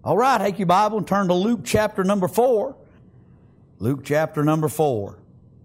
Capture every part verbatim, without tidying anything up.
All right, take your Bible and turn to Luke chapter number four. Luke chapter number four.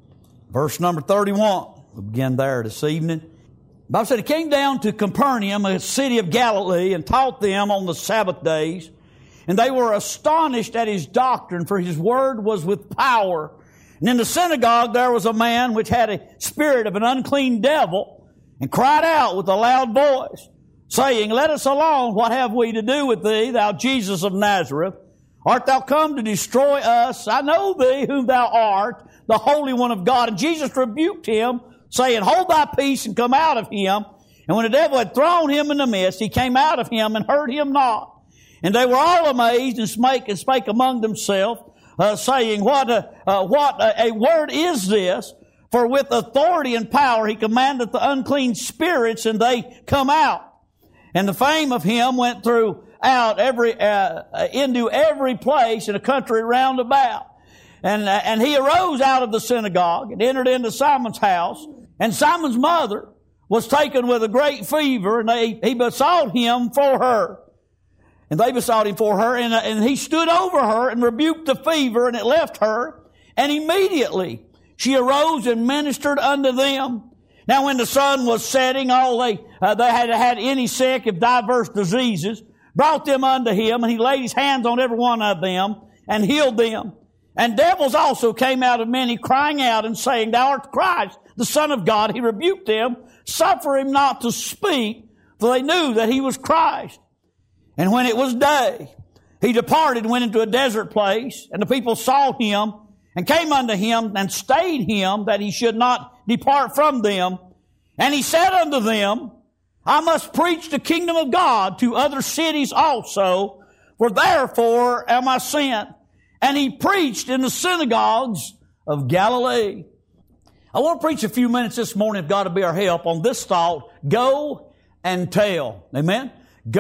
Verse number thirty-one. We'll begin there this evening. The Bible said, He came down to Capernaum, a city of Galilee, and taught them on the Sabbath days. And they were astonished at His doctrine, for His word was with power. And in the synagogue there was a man which had a spirit of an unclean devil, and cried out with a loud voice, saying, Let us alone, what have we to do with thee, thou Jesus of Nazareth? Art thou come to destroy us? I know thee whom thou art, the Holy One of God. And Jesus rebuked him, saying, Hold thy peace and come out of him. And when the devil had thrown him in the midst, he came out of him and heard him not. And they were all amazed and spake, and spake among themselves, uh, saying, What, a, uh, what a, a word is this? For with authority and power he commandeth the unclean spirits, and they come out. And the fame of him went throughout every, uh, into every place in the country round about. And, uh, and he arose out of the synagogue and entered into Simon's house. And Simon's mother was taken with a great fever, and they, he besought him for her. And they besought him for her, and, uh, and he stood over her and rebuked the fever, and it left her. And immediately she arose and ministered unto them. Now when the sun was setting, all they, uh, they had had any sick of diverse diseases, brought them unto him, and he laid his hands on every one of them, and healed them. And devils also came out of many, crying out and saying, Thou art Christ, the Son of God. He rebuked them, suffer him not to speak, for they knew that he was Christ. And when it was day, he departed and went into a desert place, and the people saw him, and came unto him, and stayed him, that he should not depart from them. And he said unto them, I must preach the kingdom of God to other cities also, for therefore am I sent. And he preached in the synagogues of Galilee. I want to preach a few minutes this morning, if God will be our help, on this thought, go and tell. Amen?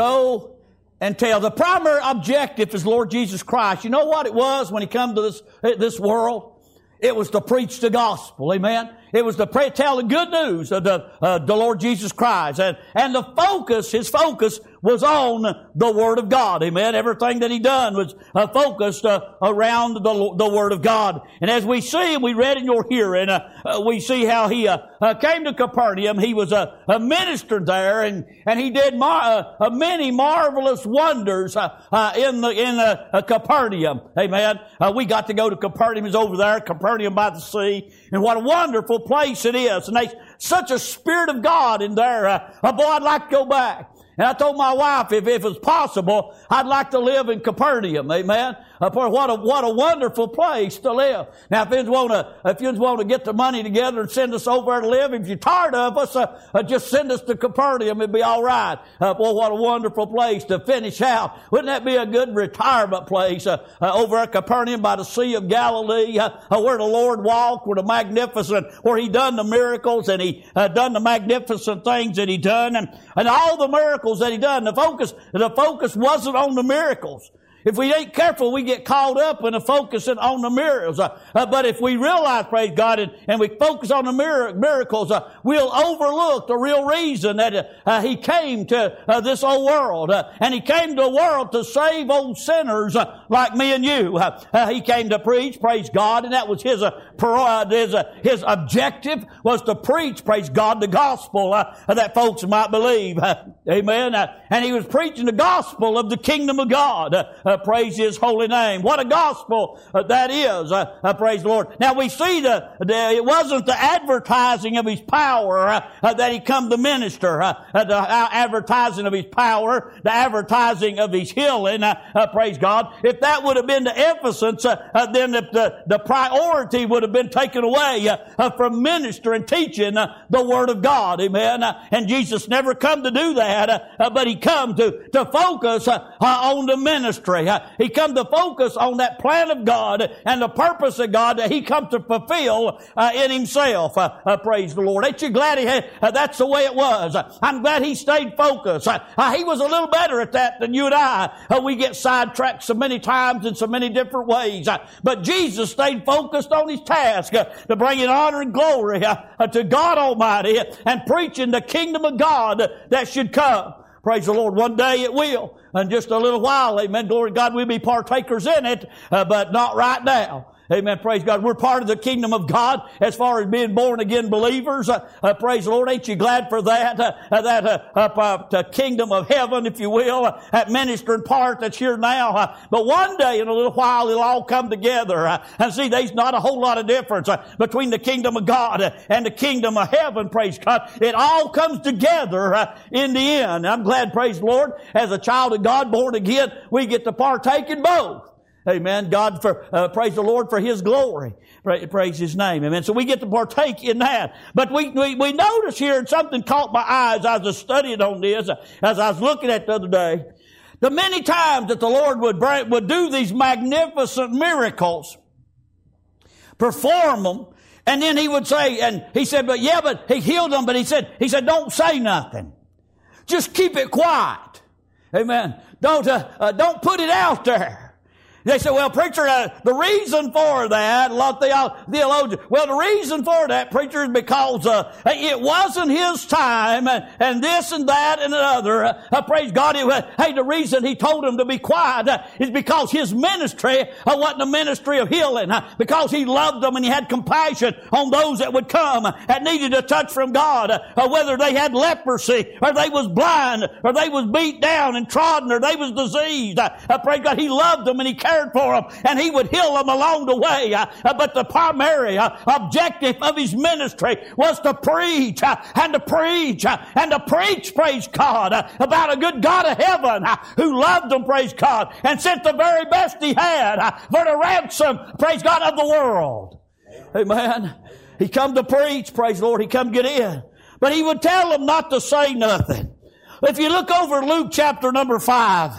Go and tell. The primary objective is Lord Jesus Christ. You know what it was when He came to this, this world? It was to preach the gospel. Amen? It was to pray, tell the good news of the, uh, the Lord Jesus Christ. And, and the focus, His focus was on the Word of God. Amen? Everything that He done was uh, focused uh, around the, the Word of God. And as we see, and we read in your hearing, uh, uh, we see how He uh, uh, came to Capernaum. He was a, a minister there, and, and He did mar- uh, many marvelous wonders uh, uh, in the in uh, uh, Capernaum. Amen? Uh, we got to go to Capernaum. It's over there, Capernaum by the sea. And what a wonderful place it is. And there's such a Spirit of God in there. Uh, uh, boy, I'd like to go back. And I told my wife, if, if it's possible, I'd like to live in Capernaum. Amen. Uh, boy, what a, what a wonderful place to live. Now, if you want to, if you want to get the money together and send us over there to live, if you're tired of us, uh, uh, just send us to Capernaum. It'd be all right. Uh, boy, what a wonderful place to finish out. Wouldn't that be a good retirement place? Uh, uh, over at Capernaum by the Sea of Galilee, uh, uh, where the Lord walked, where the magnificent, where He done the miracles, and He uh, done the magnificent things that He done, and, and all the miracles that He done. The focus, the focus wasn't on the miracles. If we ain't careful, we get caught up in the focusing on the miracles. Uh, uh, but if we realize, praise God, and, and we focus on the mir- miracles, uh, we'll overlook the real reason that uh, uh, He came to uh, this old world. Uh, and He came to a world to save old sinners uh, like me and you. Uh, uh, he came to preach, praise God, and that was His uh, pro- his, uh, his objective was to preach, praise God, the gospel uh, that folks might believe. Uh, amen. Uh, and He was preaching the gospel of the kingdom of God. Uh, uh, praise His holy name. What a gospel uh, that is. Uh, uh, praise the Lord. Now we see the, the it wasn't the advertising of His power uh, uh, that He come to minister. Uh, uh, the uh, advertising of His power, the advertising of His healing. Uh, uh, praise God. If that would have been the emphasis, uh, uh, then the, the, the priority would have been taken away uh, uh, from ministering and teaching uh, the Word of God. Amen. Uh, and Jesus never come to do that, uh, uh, but He come to, to focus uh, uh, on the ministry. Uh, he come to focus on that plan of God and the purpose of God that He come to fulfill uh, in Himself. Uh, uh, praise the Lord. Ain't you glad He had, uh, that's the way it was. Uh, I'm glad He stayed focused. Uh, uh, he was a little better at that than you and I. Uh, we get sidetracked so many times in so many different ways. Uh, but Jesus stayed focused on His task uh, to bring in honor and glory uh, uh, to God Almighty uh, and preaching the kingdom of God uh, that should come. Praise the Lord. One day it will. In just a little while, amen. Glory to God, we'll be partakers in it, uh, but not right now. Amen. Praise God. We're part of the kingdom of God as far as being born again believers. Uh, uh, praise the Lord. Ain't you glad for that? Uh, uh, that uh, uh, uh, kingdom of heaven, if you will, uh, that ministering part that's here now. Uh, but one day in a little while it'll all come together. Uh, and see, there's not a whole lot of difference uh, between the kingdom of God uh, and the kingdom of heaven. Praise God. It all comes together uh, in the end. I'm glad, praise the Lord, as a child of God born again, we get to partake in both. Amen. God, for uh, praise the Lord for His glory. Praise, praise His name. Amen. So we get to partake in that. But we, we, we notice here, and something caught my eye as I was studying on this, as I was looking at it the other day, the many times that the Lord would bring, would do these magnificent miracles, perform them, and then He would say, and He said, but yeah, but He healed them, but He said, He said, don't say nothing. Just keep it quiet. Amen. Don't, uh, uh, don't put it out there. They said, well, preacher, uh, the reason for that, a lot of theologians, well, the reason for that, preacher, is because uh, it wasn't His time, and, and this and that and another. Uh, praise God. It was, hey, the reason He told them to be quiet uh, is because His ministry uh, wasn't a ministry of healing, uh, because He loved them and He had compassion on those that would come uh, and needed a touch from God, uh, whether they had leprosy, or they was blind, or they was beat down and trodden, or they was diseased. Uh, uh, praise God. He loved them and He cared for them, and He would heal them along the way. Uh, uh, but the primary uh, objective of His ministry was to preach uh, and to preach uh, and to preach, praise God, uh, about a good God of heaven uh, who loved them, praise God, and sent the very best He had uh, for the ransom, praise God, of the world. Amen. He come to preach, praise the Lord. He come get in. But He would tell them not to say nothing. If you look over Luke chapter number five,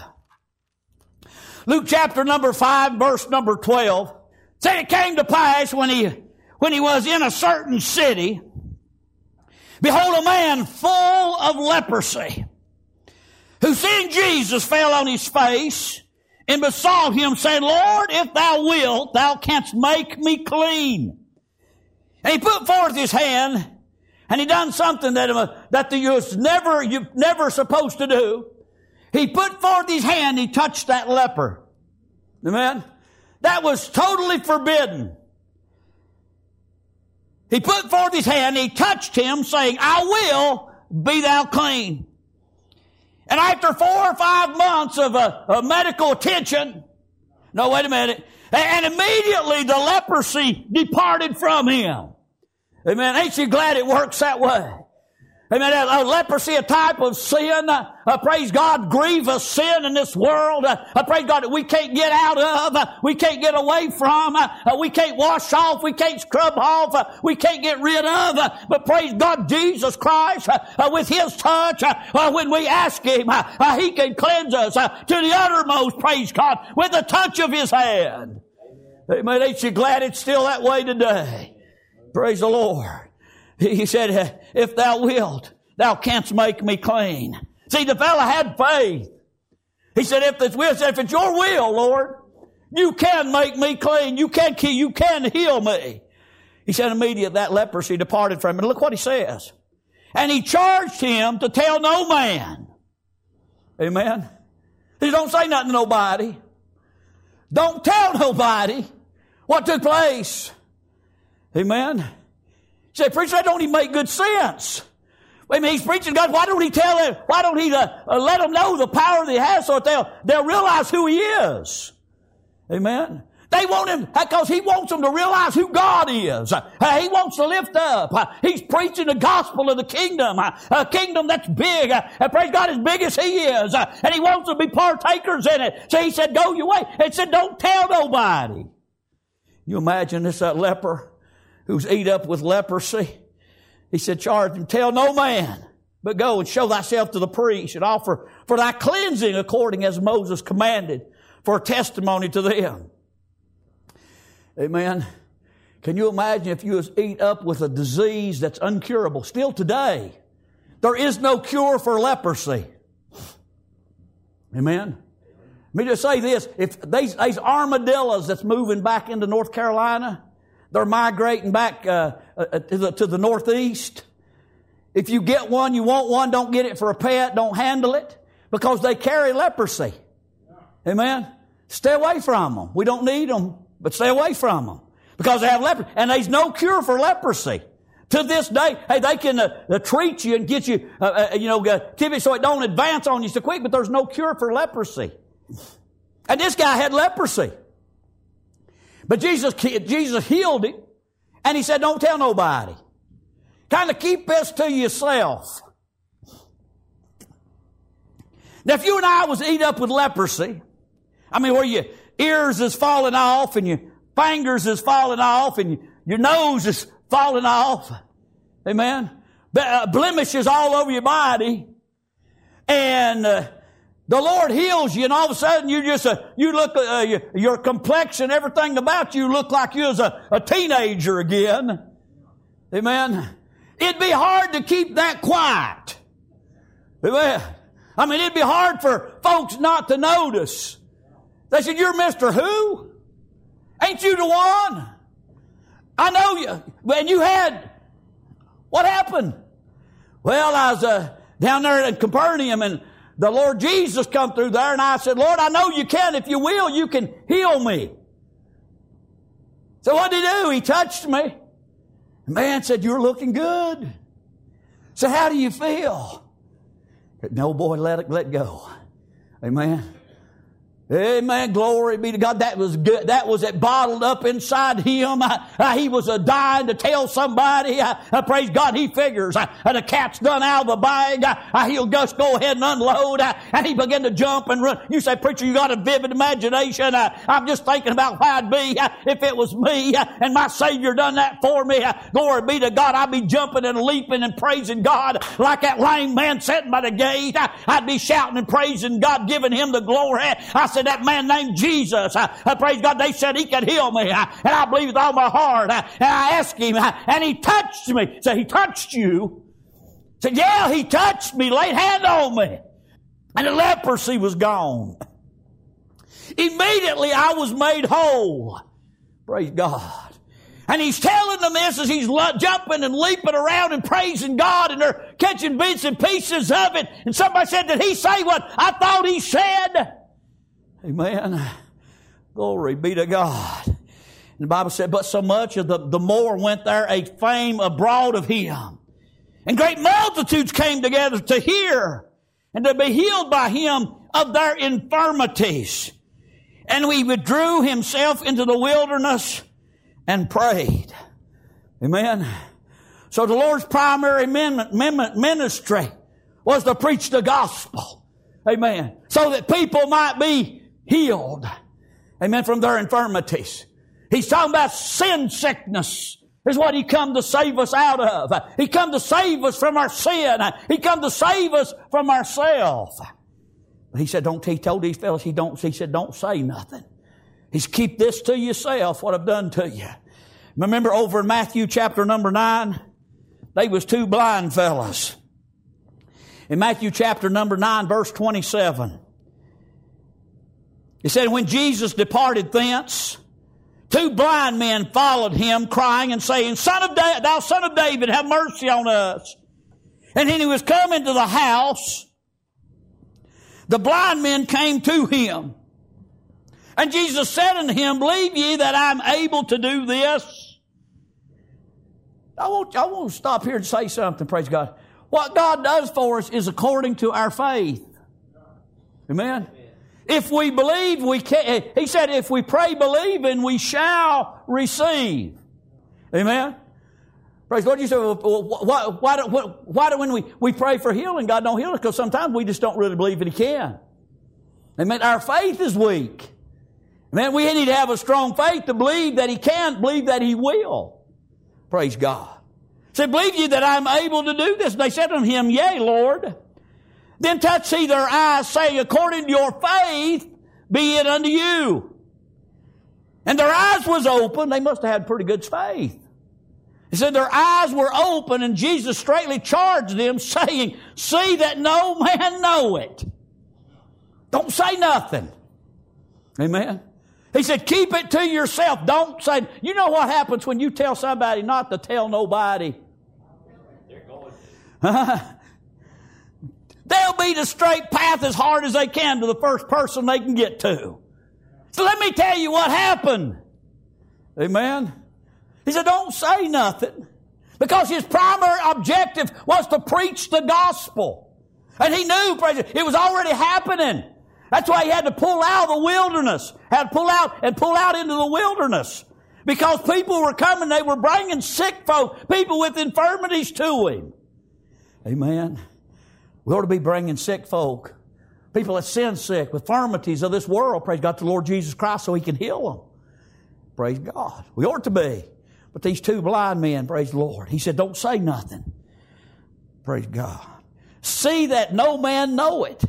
Luke chapter number five, verse number twelve. Say it came to pass when he, when he was in a certain city, behold, a man full of leprosy, who seeing Jesus fell on his face and besought Him, saying, Lord, if Thou wilt, Thou canst make me clean. And he put forth his hand, and he done something that, uh, that you was never, you're never supposed to do. He put forth his hand, he touched that leper. Amen? That was totally forbidden. He put forth his hand, he touched him, saying, I will be thou clean. And after four or five months of, uh, of medical attention, no, wait a minute, and immediately the leprosy departed from him. Amen? Ain't you glad it works that way? Amen. Uh, leprosy, a type of sin. Uh, uh, praise God, grievous sin in this world. Uh, uh, praise God, that we can't get out of. Uh, we can't get away from. Uh, uh, we can't wash off. We can't scrub off. Uh, we can't get rid of. Uh, but praise God, Jesus Christ, uh, uh, with His touch, uh, uh, when we ask Him, uh, uh, He can cleanse us uh, to the uttermost, praise God, with the touch of His hand. Amen. Ain't you glad it's still that way today? Praise the Lord. He said, if Thou wilt, Thou canst make me clean. See, the fella had faith. He said, if it's, will, if it's Your will, Lord, You can make me clean. You can, you can heal me. He said, immediately that leprosy departed from him. And look what he says. And he charged him to tell no man. Amen. He don't say nothing to nobody. Don't tell nobody what took place. Amen. You say, preacher, that don't even make good sense. Wait a minute, he's preaching God. Why don't he tell them? Why don't he uh, uh, let them know the power that He has so that they'll, they'll realize who He is? Amen. They want Him because He wants them to realize who God is. Uh, he wants to lift up. Uh, he's preaching the gospel of the kingdom. Uh, a kingdom that's big. Uh, and praise God, as big as He is. Uh, and He wants them to be partakers in it. So He said, go your way. He said, don't tell nobody. You imagine this uh, leper who's eat up with leprosy. He said, charge him, tell no man, but go and show thyself to the priest and offer for thy cleansing according as Moses commanded, for a testimony to them. Amen. Can you imagine if you was eat up with a disease that's uncurable? Still today, there is no cure for leprosy. Amen. Let me just say this. If these, these armadillos that's moving back into North Carolina, they're migrating back uh, uh, to, the, to the northeast. If you get one, you want one, don't get it for a pet, don't handle it, because they carry leprosy. Amen? Stay away from them. We don't need them, but stay away from them, because they have leprosy. And there's no cure for leprosy. To this day, hey, they can uh, uh, treat you and get you, uh, uh, you know, uh, keep it so it don't advance on you so quick, but there's no cure for leprosy. And this guy had leprosy. But Jesus, Jesus healed him, and He said, don't tell nobody. Kind of keep this to yourself. Now, if you and I was eat up with leprosy, I mean, where your ears is falling off and your fingers is falling off and your nose is falling off, amen, blemishes all over your body, and uh, the Lord heals you, and all of a sudden you just, uh, you look, uh, your, your complexion, everything about you look like you was a, a teenager again, amen. It'd be hard to keep that quiet, amen. I mean, it'd be hard for folks not to notice. They said, you're Mister Who? Ain't you the one? I know you. And you had, what happened? Well, I was uh, down there in Capernaum, and the Lord Jesus come through there, and I said, Lord, I know you can. If you will, you can heal me. So what did he do? He touched me. The man said, you're looking good. So how do you feel? No, boy, let it, let go. Amen. Amen. Glory be to God. That was good. That was it bottled up inside him. I, I, he was a dying to tell somebody. I, I praise God. He figures I, the cat's done out of the bag. I, I, he'll just go ahead and unload. I, and he began to jump and run. You say, preacher, you got a vivid imagination. I, I'm just thinking about how I'd be I, if it was me I, and my Savior done that for me. I, glory be to God. I'd be jumping and leaping and praising God like that lame man sitting by the gate. I, I'd be shouting and praising God, giving Him the glory. I said, that man named Jesus, I, I praise God, they said He could heal me, I, and I believe with all my heart, I, and I asked Him, I, and He touched me. So He touched you? I said, yeah, He touched me, laid hand on me, and the leprosy was gone. Immediately I was made whole. Praise God. And He's telling them this as He's jumping and leaping around and praising God, and they're catching bits and pieces of it. And somebody said, did He say what I thought He said? Amen. Glory be to God. And the Bible said, but so much of the, the more went there a fame abroad of Him. And great multitudes came together to hear and to be healed by Him of their infirmities. And He withdrew Himself into the wilderness and prayed. Amen. So the Lord's primary ministry was to preach the gospel. Amen. So that people might be healed. Amen. From their infirmities. He's talking about sin sickness is what He come to save us out of. He come to save us from our sin. He come to save us from ourselves. But He said, don't, He told these fellows, he don't, he said, don't say nothing. He's keep this to yourself, what I've done to you. Remember over in Matthew chapter number nine, they was two blind fellas. In Matthew chapter number nine, verse twenty-seven. It said, when Jesus departed thence, two blind men followed Him, crying and saying, Son of Da- Thou Son of David, have mercy on us. And when He was come into the house, the blind men came to Him. And Jesus said unto him, believe ye that I am able to do this? I want, I want to stop here and say something, praise God. What God does for us is according to our faith. Amen? If we believe, we can. He said, if we pray believing, we shall receive. Amen? Praise God. You say, well, why, why, why, why do when we, we pray for healing, God don't heal us? Because sometimes we just don't really believe that He can. Amen? Our faith is weak. Amen? We need to have a strong faith to believe that He can, believe that He will. Praise God. Said, believe ye that I am able to do this? And they said unto Him, yea, Lord. Then touched He their eyes, saying, according to your faith, be it unto you. And their eyes was open. They must have had pretty good faith. He said their eyes were open, and Jesus straightly charged them, saying, see that no man know it. Don't say nothing. Amen. He said, keep it to yourself. Don't say, you know what happens when you tell somebody not to tell nobody? They'll beat a straight path as hard as they can to the first person they can get to. So let me tell you what happened. Amen. He said, don't say nothing. Because his primary objective was to preach the gospel. And he knew it was already happening. That's why he had to pull out of the wilderness. Had to pull out and pull out into the wilderness. Because people were coming, they were bringing sick folk, people with infirmities to him. Amen. We ought to be bringing sick folk, people that sin sick, with infirmities of this world, praise God, to the Lord Jesus Christ so He can heal them. Praise God. We ought to be. But these two blind men, praise the Lord, He said, don't say nothing. Praise God. See that no man know it.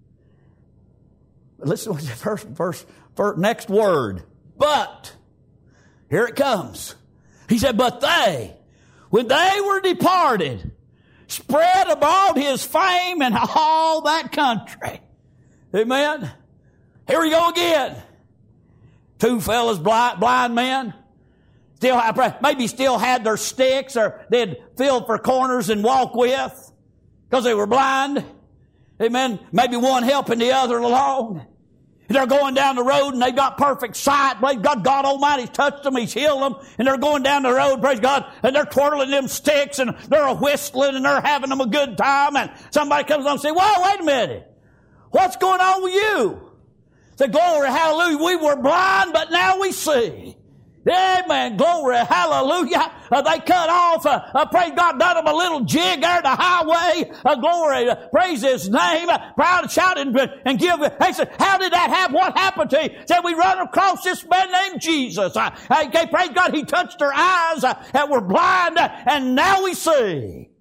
Listen to the first, first, first, next word. But, here it comes. He said, but they, when they were departed, spread abroad His fame in all that country. Amen. Here we go again. Two fellas, blind, blind men, still maybe still had their sticks or they'd filled for corners and walk with because they were blind. Amen. Maybe one helping the other along. They're going down the road and they've got perfect sight. Praise God, God Almighty's touched them. He's healed them. And they're going down the road, praise God, and they're twirling them sticks and they're whistling and they're having them a good time. And somebody comes along and says, whoa, wait a minute. What's going on with you? Say, glory, hallelujah. We were blind, but now we see. Amen. Glory, hallelujah. Uh, they cut off, uh, uh, praise God, done them a little jig there, the highway. Uh, glory, uh, praise His name. Uh, proud and shout and, and give. They said, how did that happen? What happened to you? Said, we run across this man named Jesus. Uh, okay, praise God, He touched our eyes uh, and we're blind uh, and now we see.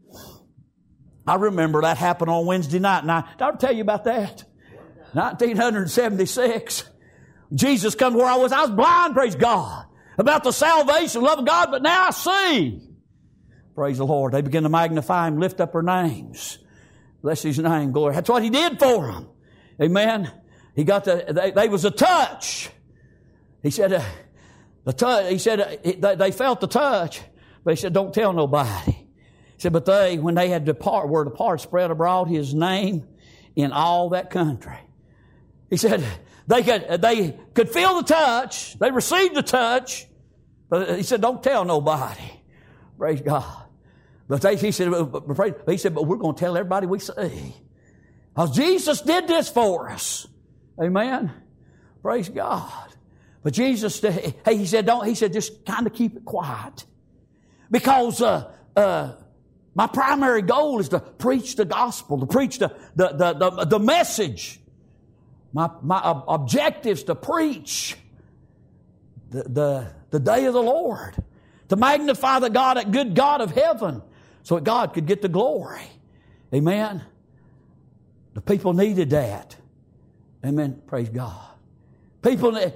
I remember that happened on Wednesday night. And I, did I ever tell you about that? nineteen seventy-six. Jesus come where I was. I was blind, praise God, about the salvation, love of God, but now I see. Praise the Lord. They begin to magnify Him, lift up their names. Bless His name, glory. That's what He did for them. Amen. He got the, they, they was a touch. He said, uh, the touch, he said, uh, they, they felt the touch, but He said, don't tell nobody. He said, but they, when they had depart, were departed, spread abroad His name in all that country. He said, they could, they could feel the touch. They received the touch. But He said, don't tell nobody. Praise God. But they, he said, he said, but we're going to tell everybody we see. Because Jesus did this for us. Amen. Praise God. But Jesus, hey, He said, don't, He said, just kind of keep it quiet. Because, uh, uh, my primary goal is to preach the gospel, to preach the, the, the, the, the message. My, my objective is to preach the, the, the day of the Lord, to magnify the God, that good God of heaven, so that God could get the glory. Amen. The people needed that. Amen. Praise God. People, the,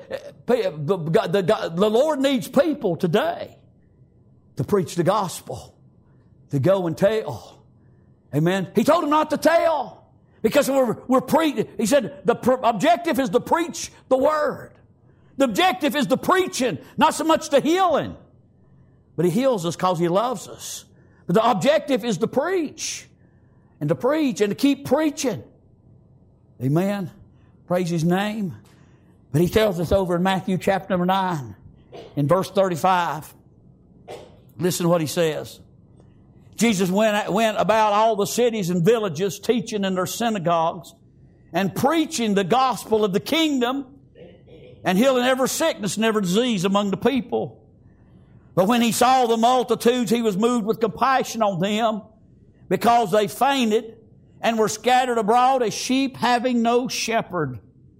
the, the Lord needs people today to preach the gospel, to go and tell. Amen. He told them not to tell. Because we're, we're pre- he said the pr- objective is to preach the Word. The objective is the preaching, not so much the healing. But He heals us because He loves us. But the objective is to preach. And to preach and to keep preaching. Amen. Praise His name. But He tells us over in Matthew chapter number nine, in verse thirty-five. Listen to what He says. Jesus went, went about all the cities and villages, teaching in their synagogues and preaching the gospel of the kingdom and healing every sickness and every disease among the people. But when He saw the multitudes, He was moved with compassion on them because they fainted and were scattered abroad as sheep having no shepherd.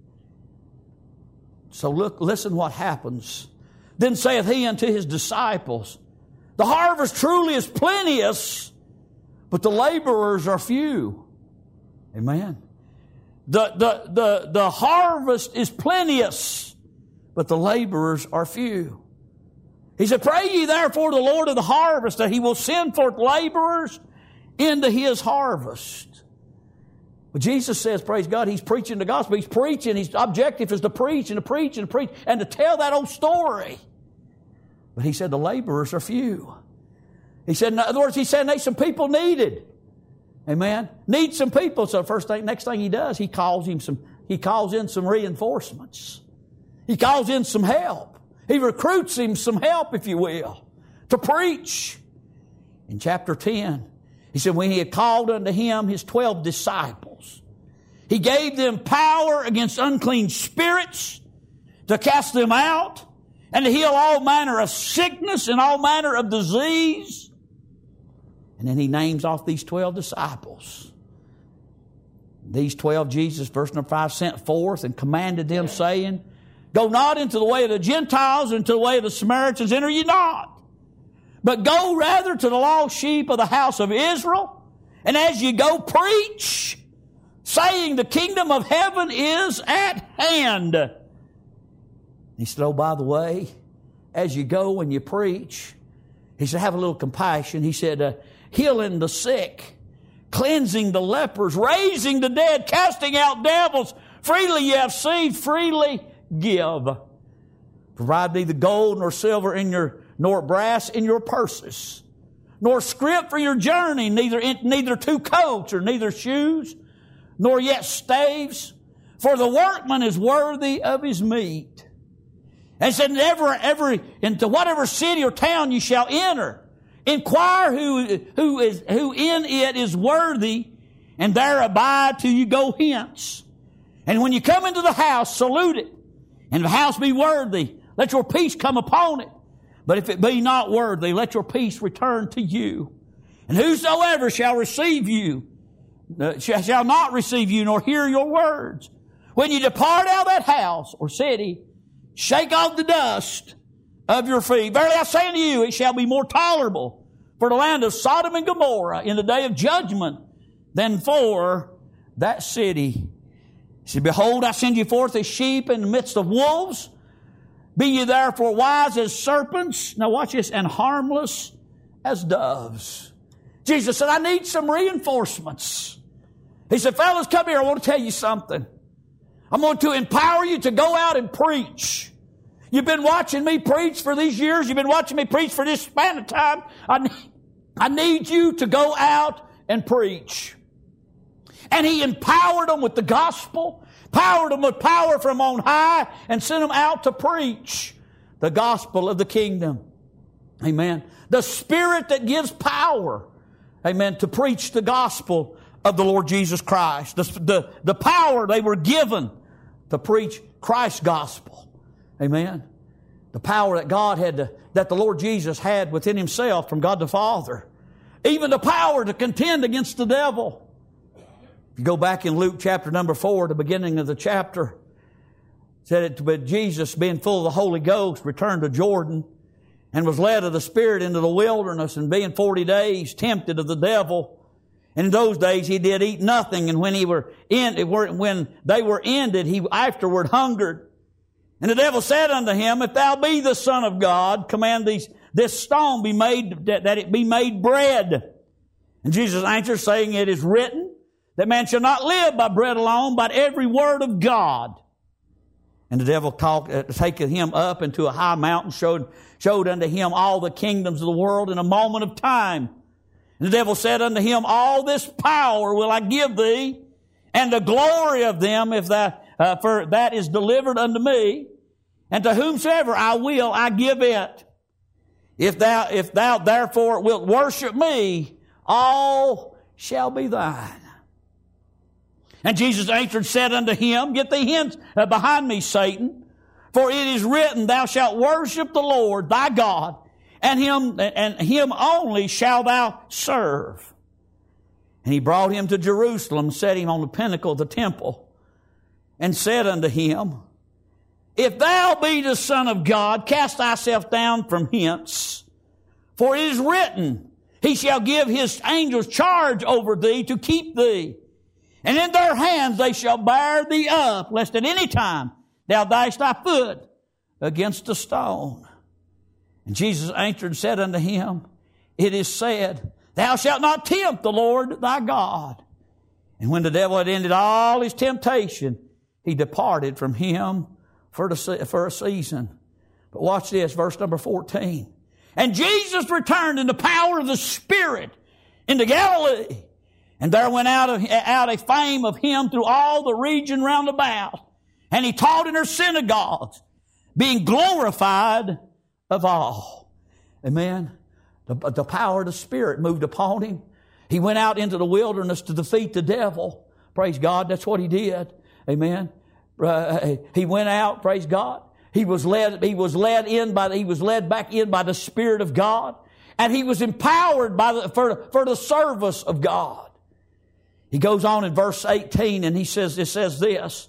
So look, listen what happens. Then saith He unto His disciples, the harvest truly is plenteous, but the laborers are few. Amen. The, the, the, the harvest is plenteous, but the laborers are few. He said, pray ye therefore the Lord of the harvest that He will send forth laborers into His harvest. But Jesus says, praise God, He's preaching the gospel. He's preaching. His objective is to preach and to preach and to preach and to tell that old story. But He said the laborers are few. He said, in other words, He said there's some people needed. Amen. Needs some people. So first thing, next thing he does, he calls him some, he calls in some reinforcements. He calls in some help. He recruits him some help, if you will, to preach. In chapter ten, he said, when he had called unto him his twelve disciples, he gave them power against unclean spirits to cast them out and to heal all manner of sickness and all manner of disease. And then he names off these twelve disciples. These twelve Jesus, verse number five, sent forth and commanded them, saying, go not into the way of the Gentiles and into the way of the Samaritans, enter ye not. But go rather to the lost sheep of the house of Israel. And as you go, preach, saying the kingdom of heaven is at hand. He said, oh, by the way, as you go and you preach, he said, have a little compassion. He said, uh, healing the sick, cleansing the lepers, raising the dead, casting out devils. Freely you have received, freely give. Provide neither gold nor silver in your, nor brass in your purses, nor scrip for your journey, neither in, neither two coats or neither shoes, nor yet staves. For the workman is worthy of his meat. And said, ever, every, into whatever city or town you shall enter, inquire who, who is, who in it is worthy, and there abide till you go hence. And when you come into the house, salute it. And if the house be worthy, let your peace come upon it. But if it be not worthy, let your peace return to you. And whosoever shall receive you, uh, shall not receive you, nor hear your words, when you depart out of that house or city, shake off the dust of your feet. Verily I say unto you, it shall be more tolerable for the land of Sodom and Gomorrah in the day of judgment than for that city. He said, behold, I send you forth as sheep in the midst of wolves. Be ye therefore wise as serpents. Now watch this. And harmless as doves. Jesus said, I need some reinforcements. He said, fellas, come here. I want to tell you something. I'm going to empower you to go out and preach. You've been watching me preach for these years. You've been watching me preach for this span of time. I need, I need you to go out and preach. And he empowered them with the gospel, empowered them with power from on high, and sent them out to preach the gospel of the kingdom. Amen. The Spirit that gives power, amen, to preach the gospel of the Lord Jesus Christ. The, the, the power they were given to preach Christ's gospel. Amen. The power that God had to, that the Lord Jesus had within himself from God the Father. Even the power to contend against the devil. If you go back in Luke chapter number four, the beginning of the chapter, said it, but Jesus, being full of the Holy Ghost, returned to Jordan and was led of the Spirit into the wilderness, and being forty days tempted of the devil. And in those days he did eat nothing, and when he were in, when they were ended, he afterward hungered. And the devil said unto him, if thou be the Son of God, command these, this stone be made, that, that it be made bread. And Jesus answered, saying, it is written, that man shall not live by bread alone, but every word of God. And the devil called, uh, taking him up into a high mountain, showed, showed unto him all the kingdoms of the world in a moment of time. And the devil said unto him, all this power will I give thee, and the glory of them, if that, uh, for that is delivered unto me, and to whomsoever I will, I give it. If thou, if thou therefore wilt worship me, all shall be thine. And Jesus answered and said unto him, get thee hence uh, behind me, Satan, for it is written, thou shalt worship the Lord thy God, and him, and him only shalt thou serve. And he brought him to Jerusalem, set him on the pinnacle of the temple, and said unto him, if thou be the Son of God, cast thyself down from hence. For it is written, he shall give his angels charge over thee to keep thee. And in their hands they shall bear thee up, lest at any time thou dash thy foot against a stone. And Jesus answered and said unto him, it is said, thou shalt not tempt the Lord thy God. And when the devil had ended all his temptation, he departed from him for, the, for a season. But watch this, verse number fourteen. And Jesus returned in the power of the Spirit into Galilee, And there went out, of, out a fame of him through all the region round about. And he taught in her synagogues, being glorified of all. Amen. The, the power of the Spirit moved upon him. He went out into the wilderness to defeat the devil. Praise God. That's what he did. Amen. Uh, he went out. Praise God. He was led. He was led in by. The, he was led back in by the Spirit of God, and he was empowered by the, for for the service of God. He goes on in verse eighteen, and he says, "It says this."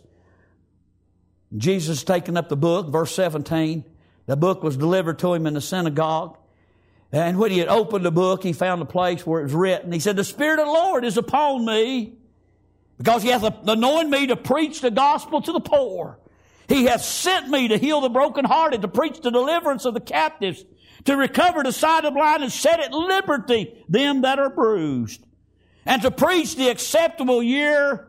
Jesus taking up the book, verse seventeen. The book was delivered to him in the synagogue. And when he had opened the book, he found a place where it was written. He said, "The Spirit of the Lord is upon me, because he hath anointed me to preach the gospel to the poor. He hath sent me to heal the brokenhearted, to preach the deliverance of the captives, to recover the sight of the blind, and set at liberty them that are bruised, and to preach the acceptable year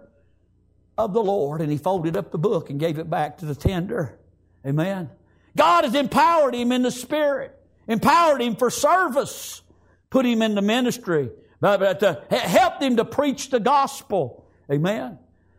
of the Lord." And he folded up the book and gave it back to the tender. Amen. God has empowered him in the Spirit. Empowered him for service. Put him in the ministry. But uh, helped him to preach the gospel. Amen.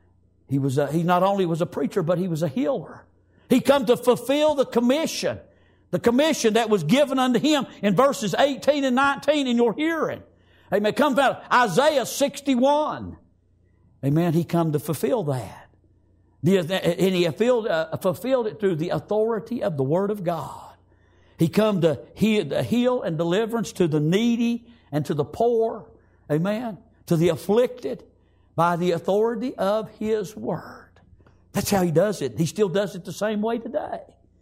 He was a, he not only was a preacher, but he was a healer. He come to fulfill the commission. The commission that was given unto him in verses eighteen and nineteen in your hearing. Amen. Comes out Isaiah sixty-one. Amen. He come to fulfill that. The, and he fulfilled, uh, fulfilled it through the authority of the Word of God. He come to heal, to heal and deliverance to the needy and to the poor. Amen. To the afflicted by the authority of His Word. That's how He does it. He still does it the same way today.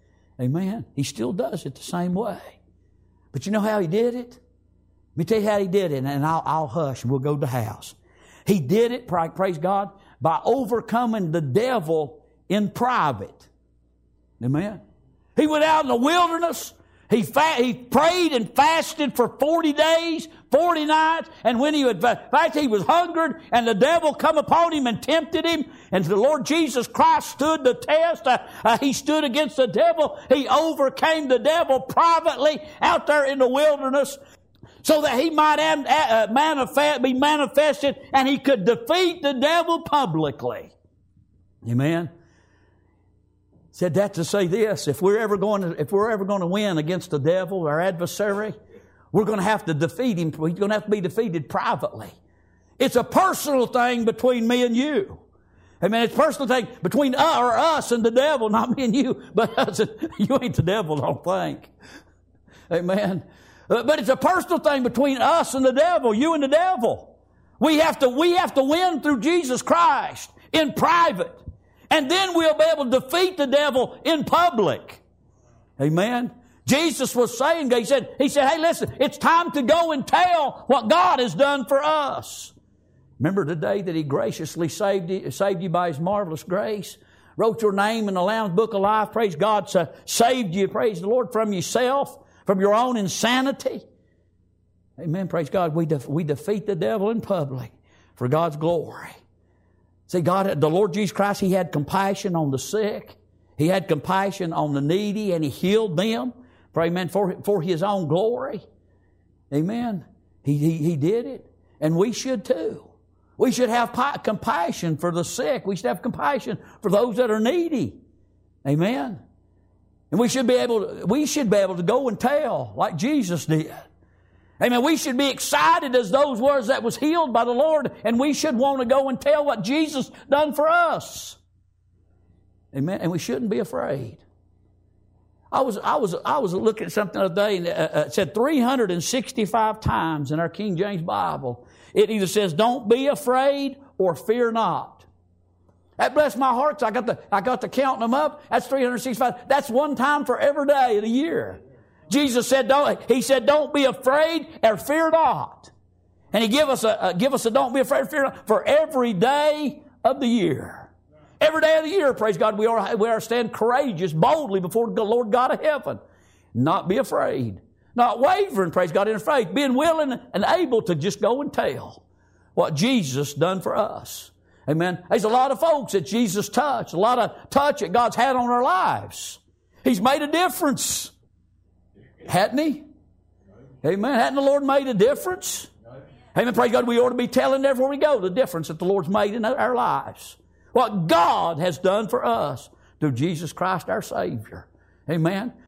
Amen. He still does it the same way. But you know how He did it? Let me tell you how He did it, and I'll, I'll hush and we'll go to the house. He did it, praise God, by overcoming the devil in private. Amen. He went out in the wilderness. He fa- he prayed and fasted for forty days, forty nights, and when he would, in fact, he was hungered, and the devil come upon him and tempted him, and the Lord Jesus Christ stood the test. Uh, uh, he stood against the devil. He overcame the devil privately out there in the wilderness, so that he might am, uh, manifest, be manifested, and he could defeat the devil publicly. Amen. Said that to say this: if we're ever going to, if we're ever going to win against the devil, our adversary, we're going to have to defeat him. He's going to have to be defeated privately. It's a personal thing between me and you. I mean, it's a personal thing between us, or us and the devil, not me and you. But us, you ain't the devil, don't think. Amen. But it's a personal thing between us and the devil, you and the devil. We have to, we have to win through Jesus Christ in private. And then we'll be able to defeat the devil in public. Amen. Jesus was saying, he said, he said, hey, listen, it's time to go and tell what God has done for us. Remember the day that He graciously saved you, saved you by His marvelous grace? Wrote your name in the Lamb's Book of Life. Praise God. So saved you, praise the Lord, from yourself, from your own insanity. Amen. Praise God. We, def- we defeat the devil in public for God's glory. See, God, the Lord Jesus Christ, He had compassion on the sick. He had compassion on the needy, and He healed them. Pray, amen, for, for His own glory. Amen. He, he, he did it. And we should too. We should have pi- compassion for the sick. We should have compassion for those that are needy. Amen. And we should be able to, we should be able to go and tell like Jesus did. Amen. We should be excited as those was that was healed by the Lord, and we should want to go and tell what Jesus done for us. Amen. And we shouldn't be afraid. I was I was I was looking at something the other day, and it said three hundred sixty-five times in our King James Bible. It either says "Don't be afraid" or "Fear not." That blessed my heart. So I got the I got to counting them up. That's three hundred sixty-five. That's one time for every day of the year. Jesus said, "Don't." He said, "Don't be afraid or fear not." And He give us a, a give us a "Don't be afraid, fear not" for every day of the year. Every day of the year, praise God, we are we are stand courageous, boldly before the Lord God of heaven. Not be afraid, not wavering, praise God, in faith, being willing and able to just go and tell what Jesus done for us. Amen. There's a lot of folks that Jesus touched, a lot of touch that God's had on our lives. He's made a difference. Hadn't He? Amen. Hadn't the Lord made a difference? Amen. Praise God. We ought to be telling everywhere we go the difference that the Lord's made in our lives. What God has done for us through Jesus Christ our Savior. Amen.